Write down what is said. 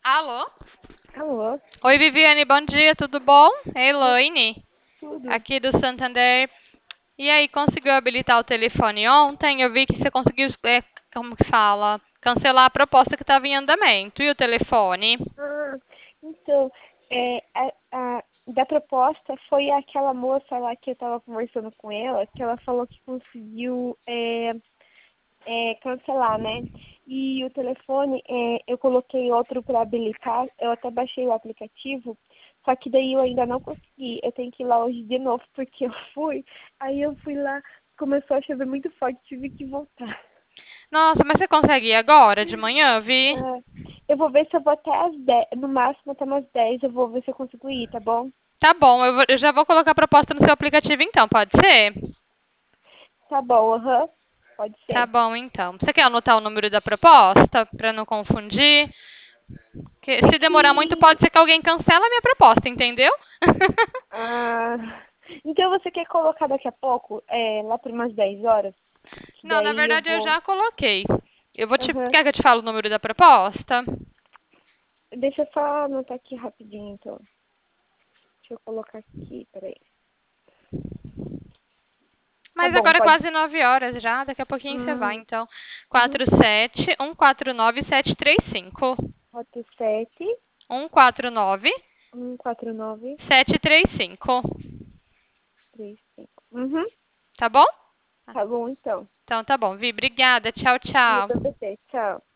Alô? Alô, Oi, Viviane, bom dia, tudo bom? É Elaine, tudo. aqui do Santander. E aí, conseguiu habilitar o telefone ontem? Eu vi que você conseguiu, como que fala? Cancelar a proposta que estava em andamento. E o telefone? Ah, então, da proposta foi aquela moça lá que eu tava conversando com ela, que ela falou que conseguiu cancelar, né? E o telefone, eu coloquei outro para habilitar, eu até baixei o aplicativo, só que daí eu ainda não consegui. Eu tenho que ir lá hoje de novo, porque aí eu fui lá, começou a chover muito forte, tive que voltar. Nossa, mas você consegue ir agora, de manhã, Vi? Ah, eu vou ver se eu vou até às 10, no máximo até umas 10 eu vou ver se eu consigo ir, tá bom? Tá bom, eu já vou colocar a proposta no seu aplicativo então, pode ser? Tá bom, aham. Pode Tá ser. bom, então. Você quer anotar o número da proposta, para não confundir? Que É se demorar muito, que. pode ser que alguém cancele a minha proposta, entendeu? Ah, então você quer colocar daqui a pouco, lá por umas 10 horas? Que Não, na daí eu verdade eu vou. já coloquei. Aham. Quer que eu te fale o número da proposta? Deixa eu só anotar aqui rapidinho, então. Deixa eu colocar aqui, peraí. Tá Mas bom, agora é pode. quase 9 horas já, daqui a pouquinho você vai, Hum, então. uhum. 47-149-735. 47 149 149-735. 35. Uhum. Tá bom? Tá bom, então. Então tá bom, Vi. Obrigada. Tchau, E tchau. pra você, tchau.